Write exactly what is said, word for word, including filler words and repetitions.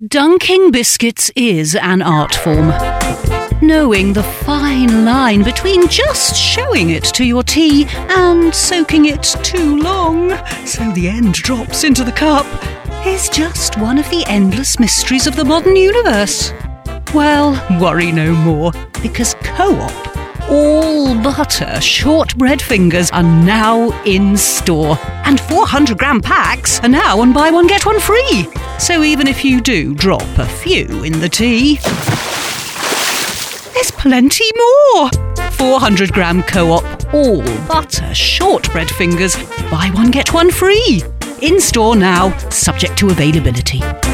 Dunking biscuits is an art form. Knowing the fine line between just showing it to your tea and soaking it too long so the end drops into the cup is just one of the endless mysteries of the modern universe. Well, worry no more, because Co-op all butter shortbread fingers are now in store, and four hundred gram packs are now on buy one get one free. So even if you do drop a few in the tea, there's plenty more. four hundred gram Co-op all butter shortbread fingers, buy one get one free. In store now, subject to availability.